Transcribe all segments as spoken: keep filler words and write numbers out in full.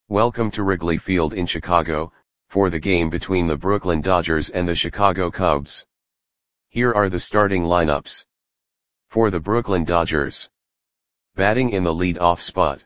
Welcome to Wrigley Field in Chicago, for the game between the Brooklyn Dodgers and the Chicago Cubs. Here are the starting lineups. For the Brooklyn Dodgers. Batting in the lead-off spot.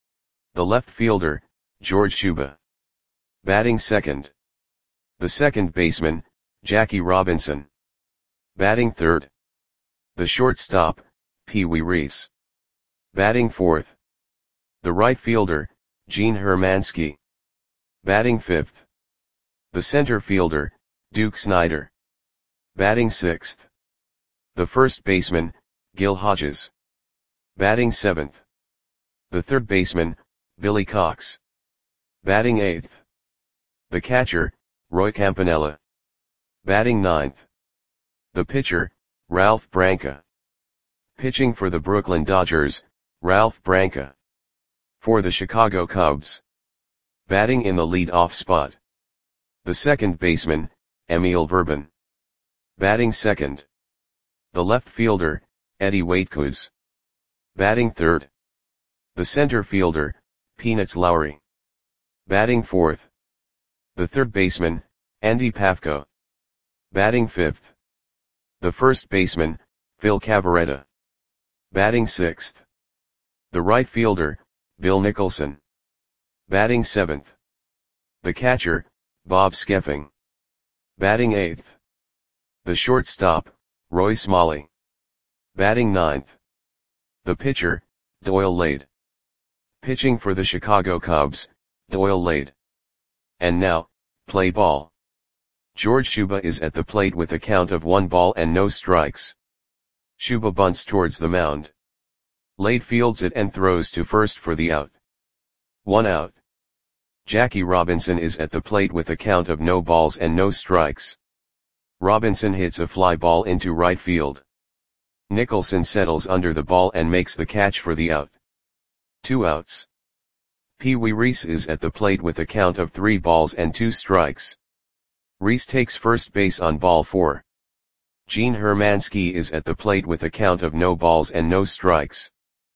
The left fielder, George Shuba. Batting second. The second baseman, Jackie Robinson. Batting third. The shortstop, Pee Wee Reese. Batting fourth. The right fielder, Gene Hermansky. Batting fifth. The center fielder, Duke Snider. Batting sixth. The first baseman, Gil Hodges. Batting seventh. The third baseman, Billy Cox. Batting eighth. The catcher, Roy Campanella. Batting ninth. The pitcher, Ralph Branca. Pitching for the Brooklyn Dodgers, Ralph Branca. For the Chicago Cubs. Batting in the lead-off spot. The second baseman, Emil Verban. Batting second. The left fielder, Eddie Waitkus. Batting third. The center fielder, Peanuts Lowry. Batting fourth. The third baseman, Andy Pafko. Batting fifth. The first baseman, Phil Cavarretta. Batting sixth. The right fielder, Bill Nicholson. Batting seventh. The catcher, Bob Skeffing. Batting eighth. The shortstop, Roy Smalley. Batting ninth. The pitcher, Doyle Lade. Pitching for the Chicago Cubs, Doyle Lade. And now, play ball. George Shuba is at the plate with a count of one ball and no strikes. Shuba bunts towards the mound. Lade fields it and throws to first for the out. One out. Jackie Robinson is at the plate with a count of no balls and no strikes. Robinson hits a fly ball into right field. Nicholson settles under the ball and makes the catch for the out. Two outs. Pee Wee Reese is at the plate with a count of three balls and two strikes. Reese takes first base on ball four. Gene Hermansky is at the plate with a count of no balls and no strikes.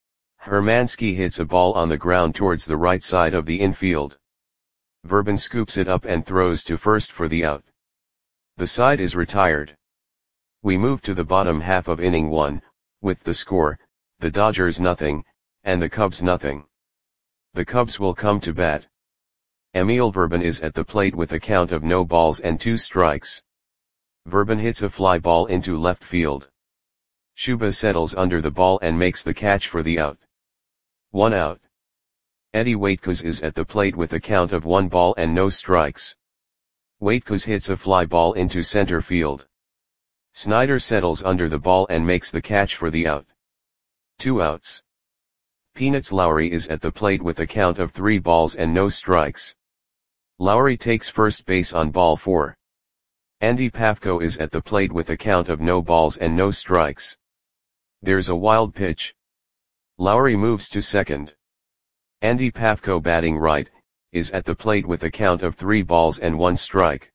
Hermansky hits a ball on the ground towards the right side of the infield. Verban scoops it up and throws to first for the out. The side is retired. We move to the bottom half of inning one, with the score, the Dodgers nothing, and the Cubs nothing. The Cubs will come to bat. Emil Verban is at the plate with a count of no balls and two strikes. Verban hits a fly ball into left field. Shuba settles under the ball and makes the catch for the out. One out. Eddie Waitkus is at the plate with a count of one ball and no strikes. Waitkus hits a fly ball into center field. Snider settles under the ball and makes the catch for the out. Two outs. Peanuts Lowry is at the plate with a count of three balls and no strikes. Lowry takes first base on ball four. Andy Pafko is at the plate with a count of no balls and no strikes. There's a wild pitch. Lowry moves to second. Andy Pafko, batting right, is at the plate with a count of three balls and one strike.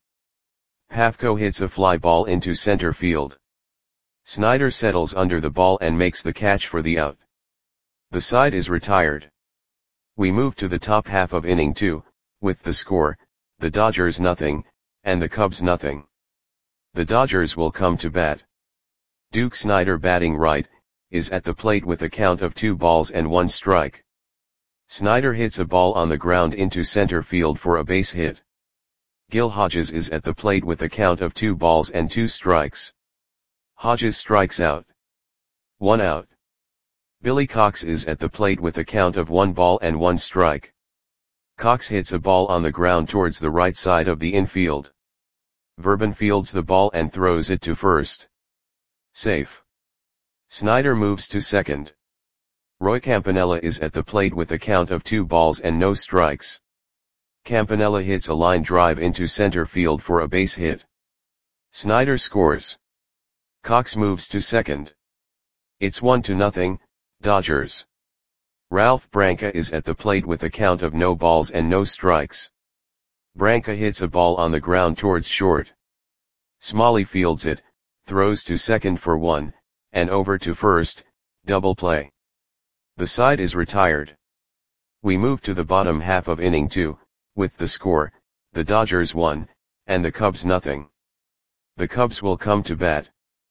Pafko hits a fly ball into center field. Snider settles under the ball and makes the catch for the out. The side is retired. We move to the top half of inning two, with the score, the Dodgers nothing, and the Cubs nothing. The Dodgers will come to bat. Duke Snider, batting right, is at the plate with a count of two balls and one strike. Snider hits a ball on the ground into center field for a base hit. Gil Hodges is at the plate with a count of two balls and two strikes. Hodges strikes out. One out. Billy Cox is at the plate with a count of one ball and one strike. Cox hits a ball on the ground towards the right side of the infield. Verban fields the ball and throws it to first. Safe. Snider moves to second. Roy Campanella is at the plate with a count of two balls and no strikes. Campanella hits a line drive into center field for a base hit. Snider scores. Cox moves to second. It's one to nothing, Dodgers. Ralph Branca is at the plate with a count of no balls and no strikes. Branca hits a ball on the ground towards short. Smalley fields it, throws to second for one, and over to first, double play. The side is retired. We move to the bottom half of inning two, with the score, the Dodgers one, and the Cubs nothing. The Cubs will come to bat.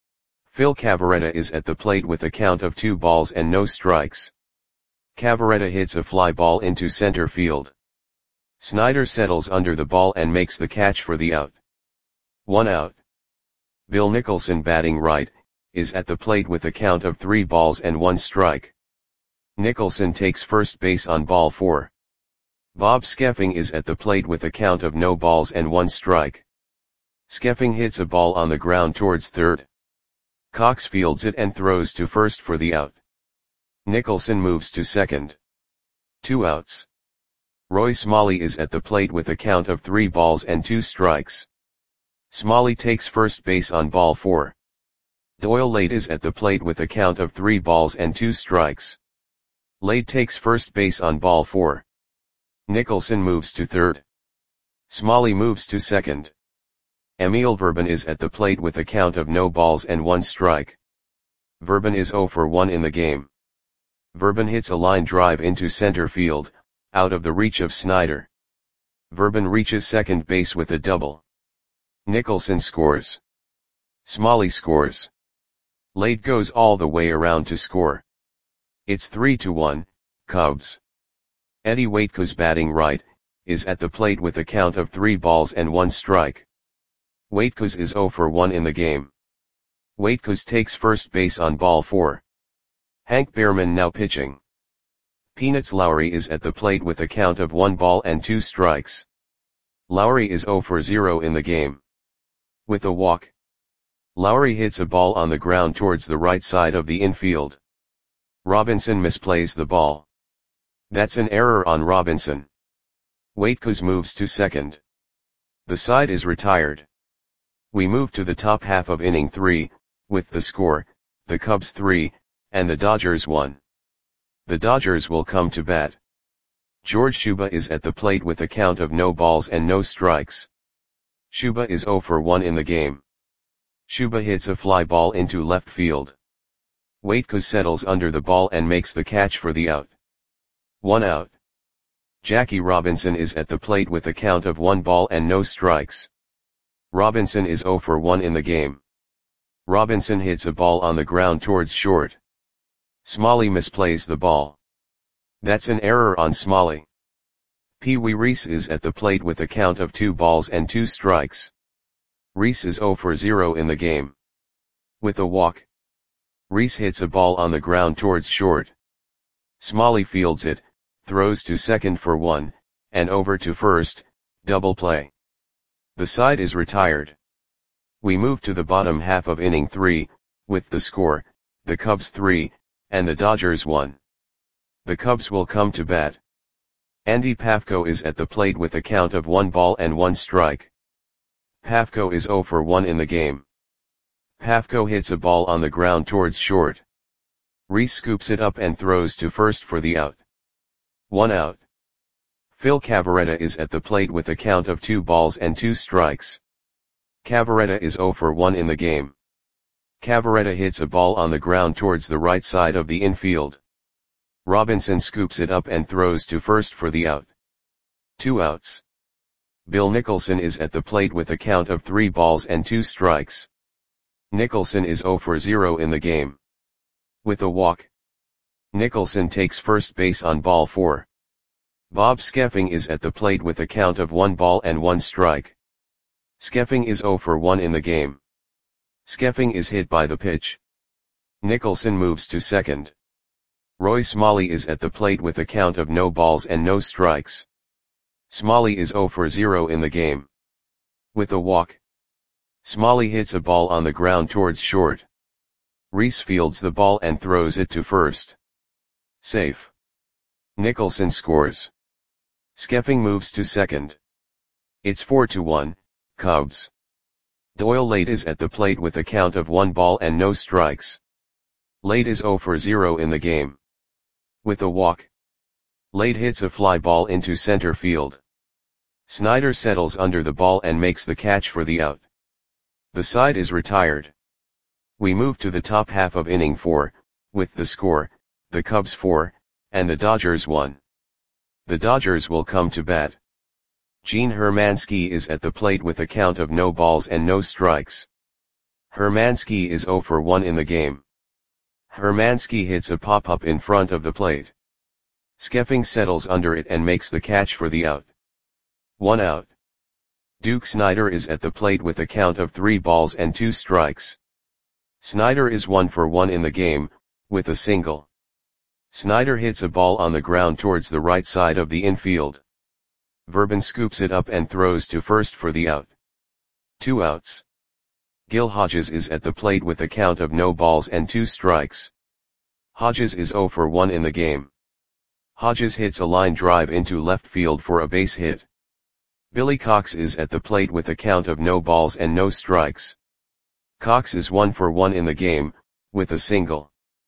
Phil Cavarretta is at the plate with a count of two balls and no strikes. Cavarretta hits a fly ball into center field. Snyder settles under the ball and makes the catch for the out. One out. Bill Nicholson, batting right, is at the plate with a count of three balls and one strike. Nicholson takes first base on ball four. Bob Skeffing is at the plate with a count of no balls and one strike. Skeffing hits a ball on the ground towards third. Cox fields it and throws to first for the out. Nicholson moves to second. Two outs. Roy Smalley is at the plate with a count of three balls and two strikes. Smalley takes first base on ball four. Doyle Lade is at the plate with a count of three balls and two strikes. Lade takes first base on ball four. Nicholson moves to third. Smalley moves to second. Emil Verban is at the plate with a count of no balls and one strike. Verban is zero for one in the game. Verban hits a line drive into center field, out of the reach of Snyder. Verban reaches second base with a double. Nicholson scores. Smalley scores. Lade goes all the way around to score. It's three to one, Cubs. Eddie Waitkus, batting right, is at the plate with a count of three balls and one strike. Waitkus is zero for one in the game. Waitkus takes first base on ball four. Hank Behrman now pitching. Peanuts Lowry is at the plate with a count of one ball and two strikes. Lowry is zero for zero in the game. With a walk. Lowry hits a ball on the ground towards the right side of the infield. Robinson misplays the ball. That's an error on Robinson. Waitkus moves to second. The side is retired. We move to the top half of inning three, with the score, the Cubs three, and the Dodgers one. The Dodgers will come to bat. George Shuba is at the plate with a count of no balls and no strikes. Shuba is zero for one in the game. Shuba hits a fly ball into left field. Waitkus settles under the ball and makes the catch for the out. One out. Jackie Robinson is at the plate with a count of one ball and no strikes. Robinson is zero for one in the game. Robinson hits a ball on the ground towards short. Smalley misplays the ball. That's an error on Smalley. Pee Wee Reese is at the plate with a count of two balls and two strikes. Reese is zero for zero in the game. With a walk. Reese hits a ball on the ground towards short. Smalley fields it, throws to second for one, and over to first, double play. The side is retired. We move to the bottom half of inning three, with the score, the Cubs three, and the Dodgers one. The Cubs will come to bat. Andy Pafko is at the plate with a count of one ball and one strike. Pafko is zero for one in the game. Pafko hits a ball on the ground towards short. Reese scoops it up and throws to first for the out. One out. Phil Cavarretta is at the plate with a count of two balls and two strikes. Cavarretta is zero for one in the game. Cavarretta hits a ball on the ground towards the right side of the infield. Robinson scoops it up and throws to first for the out. Two outs. Bill Nicholson is at the plate with a count of three balls and two strikes. Nicholson is zero for zero in the game. With a walk. Nicholson takes first base on ball four. Bob Skeffing is at the plate with a count of one ball and one strike. Skeffing is zero for one in the game. Skeffing is hit by the pitch. Nicholson moves to second. Roy Smalley is at the plate with a count of no balls and no strikes. Smalley is zero for zero in the game. With a walk. Smalley hits a ball on the ground towards short. Reese fields the ball and throws it to first. Safe. Nicholson scores. Skeffing moves to second. It's four to one, Cubs. Doyle Lade is at the plate with a count of one ball and no strikes. Lade is zero for zero in the game. With a walk. Lade hits a fly ball into center field. Snyder settles under the ball and makes the catch for the out. The side is retired. We move to the top half of inning four, with the score, the Cubs four, and the Dodgers one. The Dodgers will come to bat. Gene Hermansky is at the plate with a count of no balls and no strikes. Hermansky is zero for one in the game. Hermansky hits a pop-up in front of the plate. Skeffing settles under it and makes the catch for the out. One out. Duke Snider is at the plate with a count of three balls and two strikes. Snider is one for one in the game, with a single. Snider hits a ball on the ground towards the right side of the infield. Verban scoops it up and throws to first for the out. Two outs. Gil Hodges is at the plate with a count of no balls and two strikes. Hodges is zero for one in the game. Hodges hits a line drive into left field for a base hit. Billy Cox is at the plate with a count of no balls and no strikes. Cox is one for one in the game, with a single.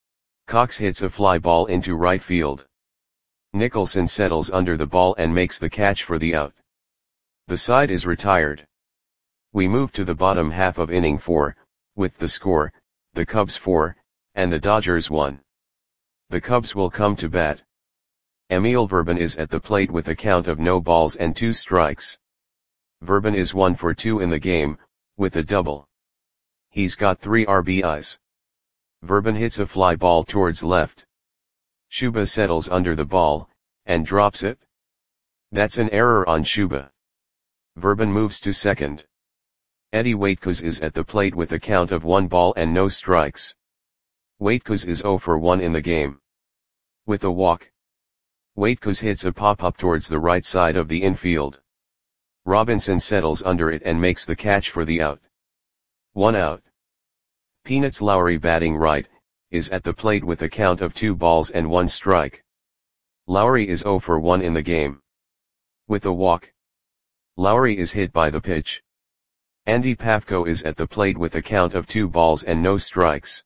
Cox hits a fly ball into right field. Nicholson settles under the ball and makes the catch for the out. The side is retired. We move to the bottom half of inning four, with the score, the Cubs four, and the Dodgers one. The Cubs will come to bat. Emil Verban is at the plate with a count of no balls and two strikes. Verban is one for two in the game, with a double. He's got three R B Is. Verban hits a fly ball towards left. Shuba settles under the ball, and drops it. That's an error on Shuba. Verban moves to second. Eddie Waitkos is at the plate with a count of one ball and no strikes. Waitkos is zero for one in the game. With a walk. Waitkos hits a pop-up towards the right side of the infield. Robinson settles under it and makes the catch for the out. One out. Peanuts Lowry, batting right, is at the plate with a count of two balls and one strike. Lowry is zero for one in the game. With a walk. Lowry is hit by the pitch. Andy Pafko is at the plate with a count of two balls and no strikes.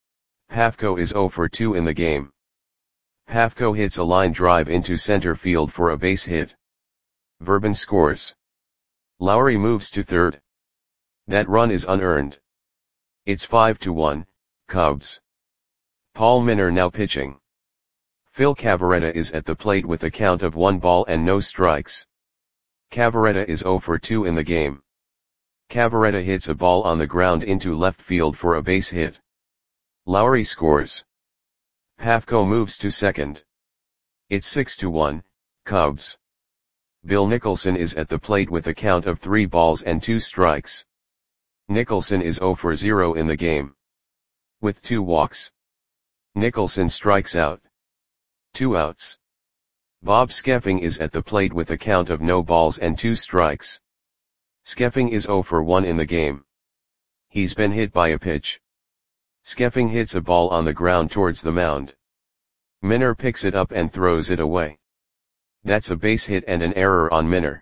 Pafko is zero for two in the game. Pafko hits a line drive into center field for a base hit. Verban scores. Lowry moves to third. That run is unearned. It's five to one, Cubs. Paul Minor now pitching. Phil Cavarretta is at the plate with a count of one ball and no strikes. Cavarretta is zero for two in the game. Cavarretta hits a ball on the ground into left field for a base hit. Lowry scores. Pafko moves to second. It's six to one, Cubs. Bill Nicholson is at the plate with a count of three balls and two strikes. Nicholson is zero for zero in the game. With two walks. Nicholson strikes out. Two outs. Bob Skeffing is at the plate with a count of no balls and two strikes. Skeffing is zero for one in the game. He's been hit by a pitch. Skeffing hits a ball on the ground towards the mound. Minor picks it up and throws it away. That's a base hit and an error on Minor.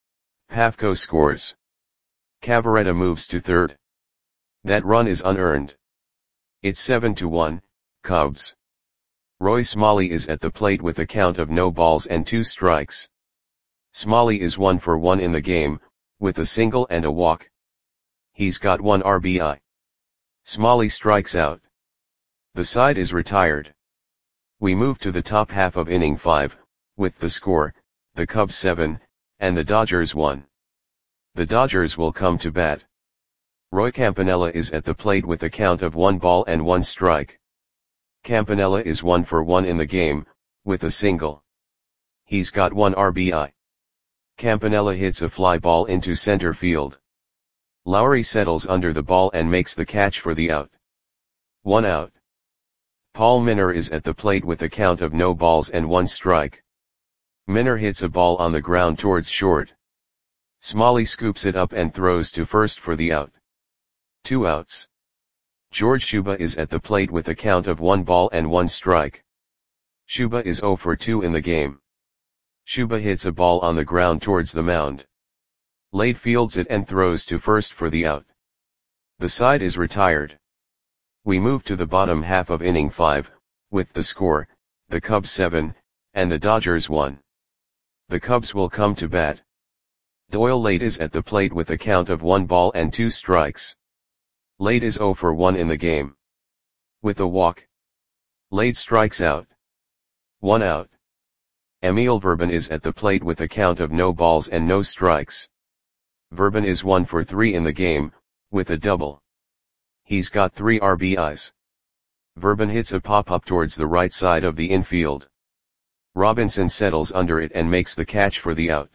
Pafko scores. Cavarretta moves to third. That run is unearned. It's seven to one, Cubs. Roy Smalley is at the plate with a count of no balls and two strikes. Smalley is one for one in the game, with a single and a walk. He's got one R B I. Smalley strikes out. The side is retired. We move to the top half of inning five, with the score, the Cubs seven, and the Dodgers one. The Dodgers will come to bat. Roy Campanella is at the plate with a count of one ball and one strike. Campanella is one for one in the game, with a single. He's got one R B I. Campanella hits a fly ball into center field. Lowry settles under the ball and makes the catch for the out. One out. Paul Minor is at the plate with a count of no balls and one strike. Minor hits a ball on the ground towards short. Smalley scoops it up and throws to first for the out. Two outs. George Shuba is at the plate with a count of one ball and one strike. Shuba is zero for two in the game. Shuba hits a ball on the ground towards the mound. Late fields it and throws to first for the out. The side is retired. We move to the bottom half of inning five, with the score, the Cubs seven, and the Dodgers one. The Cubs will come to bat. Doyle Late is at the plate with a count of one ball and two strikes. Late is zero for one in the game. With a walk. Late strikes out. One out. Emil Verban is at the plate with a count of no balls and no strikes. Verban is one for three in the game, with a double. He's got three R B Is. Verban hits a pop-up towards the right side of the infield. Robinson settles under it and makes the catch for the out.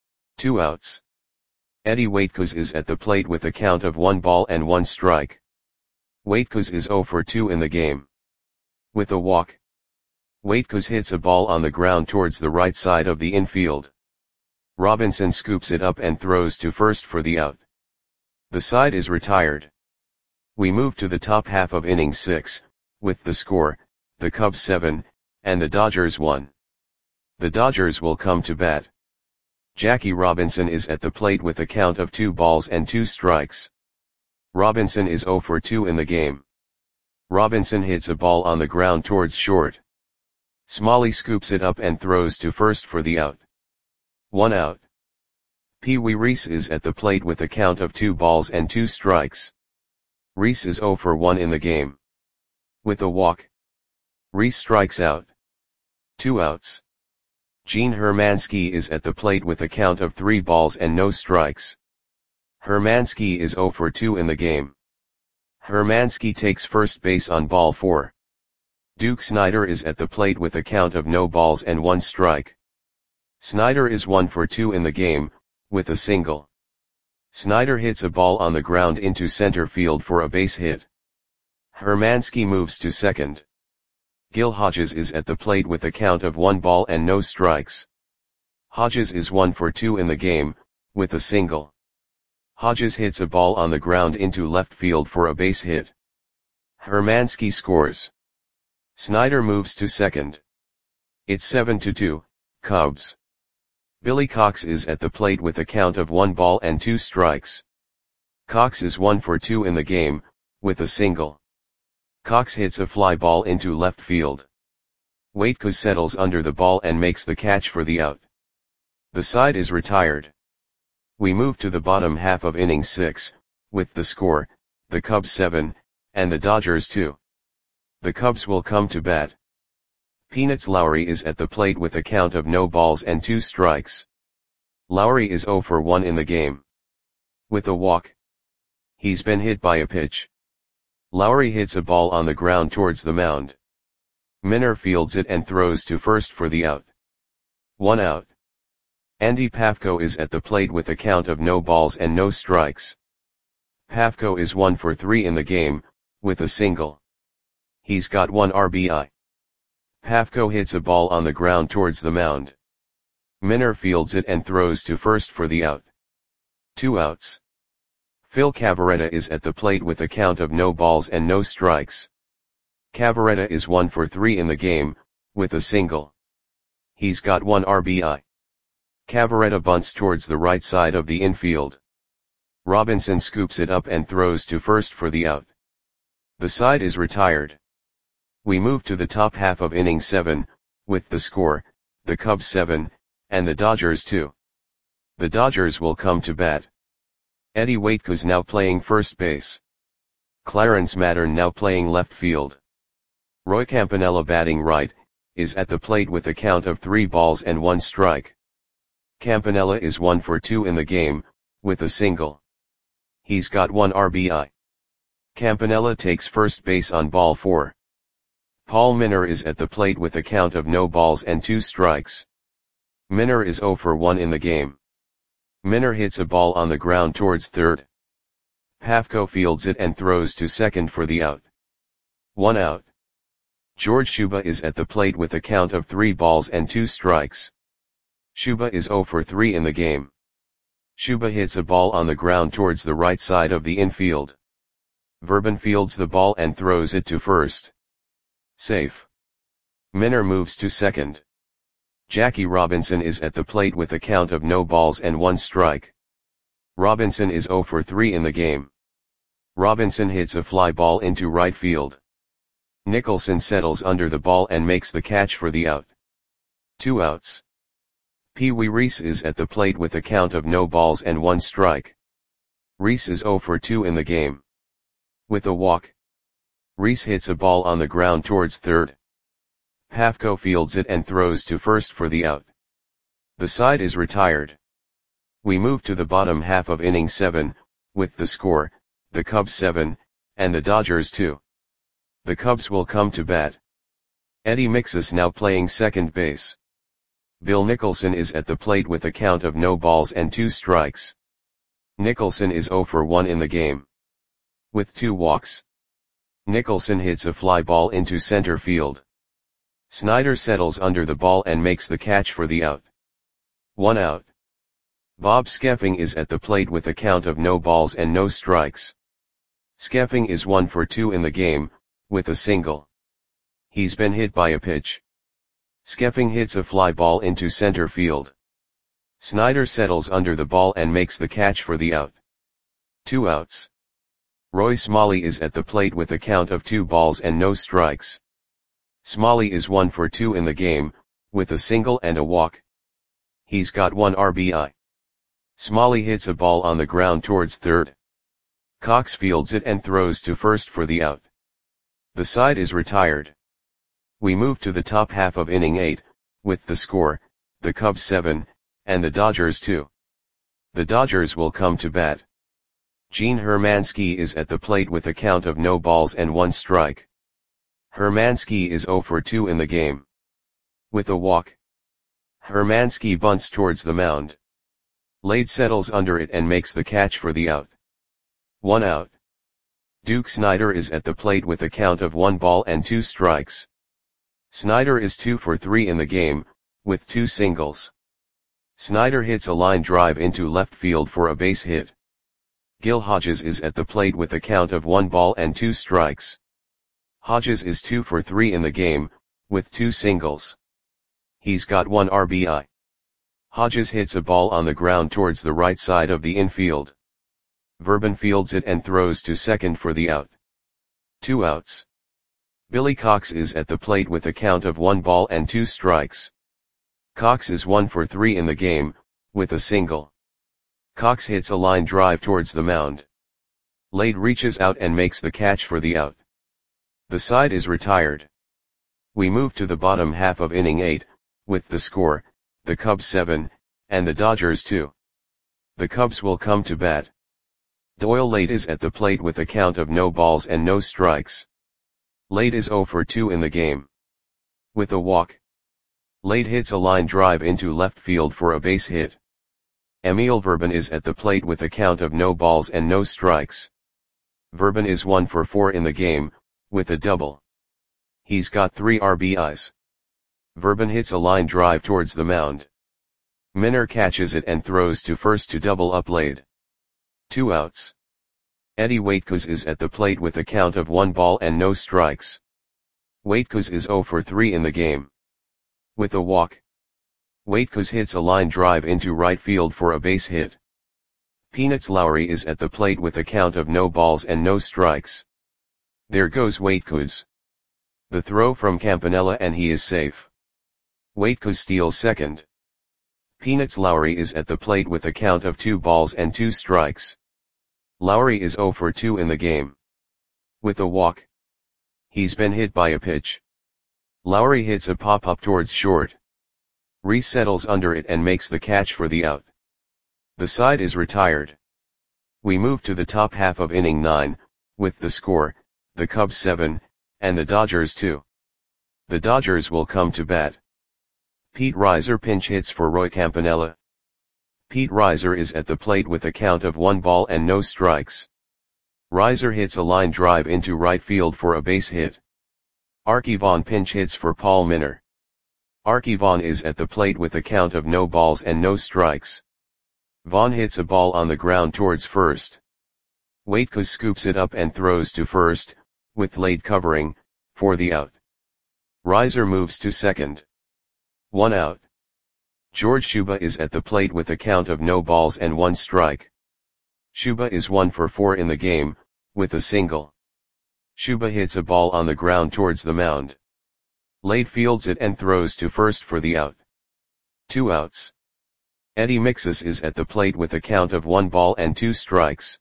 Two outs. Eddie Waitkos is at the plate with a count of one ball and one strike. Waitkos is zero for two in the game. With a walk. Waitkos hits a ball on the ground towards the right side of the infield. Robinson scoops it up and throws to first for the out. The side is retired. We move to the top half of inning six, with the score, the Cubs seven, and the Dodgers one. The Dodgers will come to bat. Jackie Robinson is at the plate with a count of two balls and two strikes. Robinson is zero for two in the game. Robinson hits a ball on the ground towards short. Smalley scoops it up and throws to first for the out. One out. Pee Wee Reese is at the plate with a count of two balls and two strikes. Reese is zero for one in the game. With a walk. Reese strikes out. Two outs. Gene Hermansky is at the plate with a count of three balls and no strikes. Hermansky is zero for two in the game. Hermansky takes first base on ball four. Duke Snider is at the plate with a count of no balls and one strike. Snider is one for two in the game, with a single. Snider hits a ball on the ground into center field for a base hit. Hermansky moves to second. Gil Hodges is at the plate with a count of one ball and no strikes. Hodges is one for two in the game, with a single. Hodges hits a ball on the ground into left field for a base hit. Hermansky scores. Snider moves to second. It's seven to two, Cubs. Billy Cox is at the plate with a count of one ball and two strikes. Cox is one for two in the game, with a single. Cox hits a fly ball into left field. Waitkos settles under the ball and makes the catch for the out. The side is retired. We move to the bottom half of inning six, with the score, the Cubs seven, and the Dodgers two. The Cubs will come to bat. Peanuts Lowry is at the plate with a count of no balls and two strikes. Lowry is zero for one in the game. With a walk. He's been hit by a pitch. Lowry hits a ball on the ground towards the mound. Minner fields it and throws to first for the out. One out. Andy Pafko is at the plate with a count of no balls and no strikes. Pafko is one for three in the game, with a single. He's got one R B I. Pafko hits a ball on the ground towards the mound. Minner fields it and throws to first for the out. Two outs. Phil Cavarretta is at the plate with a count of no balls and no strikes. Cavarretta is one for three in the game, with a single. He's got one R B I. Cavarretta bunts towards the right side of the infield. Robinson scoops it up and throws to first for the out. The side is retired. We move to the top half of inning seven, with the score, the Cubs seven, and the Dodgers two. The Dodgers will come to bat. Eddie Waitkos now playing first base. Clarence Mattern now playing left field. Roy Campanella batting right, is at the plate with a count of three balls and one strike. Campanella is one for two in the game, with a single. He's got one R B I. Campanella takes first base on ball four. Paul Minner is at the plate with a count of no balls and two strikes. Minner is zero for one in the game. Minner hits a ball on the ground towards third. Pafko fields it and throws to second for the out. One out. George Shuba is at the plate with a count of three balls and two strikes. Shuba is zero for three in the game. Shuba hits a ball on the ground towards the right side of the infield. Verban fields the ball and throws it to first. Safe. Minner moves to second. Jackie Robinson is at the plate with a count of no balls and one strike. Robinson is zero for three in the game. Robinson hits a fly ball into right field. Nicholson settles under the ball and makes the catch for the out. Two outs. Pee Wee Reese is at the plate with a count of no balls and one strike. Reese is zero for two in the game. With a walk. Reese hits a ball on the ground towards third. Pafko fields it and throws to first for the out. The side is retired. We move to the bottom half of inning seven, with the score, the Cubs seven, and the Dodgers two. The Cubs will come to bat. Eddie Mixus now playing second base. Bill Nicholson is at the plate with a count of no balls and two strikes. Nicholson is oh for one in the game. With two walks. Nicholson hits a fly ball into center field. Snyder settles under the ball and makes the catch for the out. One out. Bob Skeffing is at the plate with a count of no balls and no strikes. Skeffing is one for two in the game, with a single. He's been hit by a pitch. Skeffing hits a fly ball into center field. Snyder settles under the ball and makes the catch for the out. Two outs. Roy Smalley is at the plate with a count of two balls and no strikes. Smalley is one for two in the game, with a single and a walk. He's got one R B I. Smalley hits a ball on the ground towards third. Cox fields it and throws to first for the out. The side is retired. We move to the top half of inning eight, with the score, the Cubs seven, and the Dodgers two. The Dodgers will come to bat. Gene Hermansky is at the plate with a count of no balls and one strike. Hermansky is oh for two in the game. With a walk. Hermansky bunts towards the mound. Lade settles under it and makes the catch for the out. One out. Duke Snyder is at the plate with a count of one ball and two strikes. Snyder is two for three in the game, with two singles. Snyder hits a line drive into left field for a base hit. Gil Hodges is at the plate with a count of one ball and two strikes. Hodges is two for three in the game, with two singles. He's got one R B I. Hodges hits a ball on the ground towards the right side of the infield. Verban fields it and throws to second for the out. Two outs. Billy Cox is at the plate with a count of one ball and two strikes. Cox is one for three in the game, with a single. Cox hits a line drive towards the mound. Lade reaches out and makes the catch for the out. The side is retired. We move to the bottom half of inning eight, with the score, the Cubs seven, and the Dodgers two. The Cubs will come to bat. Doyle Lade is at the plate with a count of no balls and no strikes. Lade is oh for two in the game. With a walk. Lade hits a line drive into left field for a base hit. Emil Verban is at the plate with a count of no balls and no strikes. Verban is one for four in the game, with a double. He's got three R B Is. Verban hits a line drive towards the mound. Minner catches it and throws to first to double up Lade. Two outs. Eddie Waitkos is at the plate with a count of one ball and no strikes. Waitkos is oh for three in the game. With a walk. Waitkos hits a line drive into right field for a base hit. Peanuts Lowry is at the plate with a count of no balls and no strikes. There goes Waitkos. The throw from Campanella and he is safe. Waitkos steals second. Peanuts Lowry is at the plate with a count of two balls and two strikes. Lowry is oh for two in the game. With a walk. He's been hit by a pitch. Lowry hits a pop-up towards short. Reese settles under it and makes the catch for the out. The side is retired. We move to the top half of inning nine, with the score, the Cubs seven, and the Dodgers two. The Dodgers will come to bat. Pete Reiser pinch hits for Roy Campanella. Pete Reiser is at the plate with a count of one ball and no strikes. Reiser hits a line drive into right field for a base hit. Archie Vaughn pinch hits for Paul Minner. Archie Vaughn is at the plate with a count of no balls and no strikes. Vaughn hits a ball on the ground towards first. Waitkos scoops it up and throws to first, with Lade covering, for the out. Reiser moves to second. One out. George Shuba is at the plate with a count of no balls and one strike. Shuba is one for four in the game, with a single. Shuba hits a ball on the ground towards the mound. Lade fields it and throws to first for the out. Two outs. Eddie Mixus is at the plate with a count of one ball and two strikes.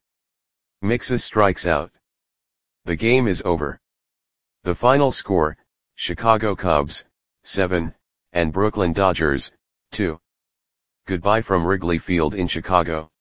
Mixus strikes out. The game is over. The final score, Chicago Cubs, seven, and Brooklyn Dodgers, two. Goodbye from Wrigley Field in Chicago.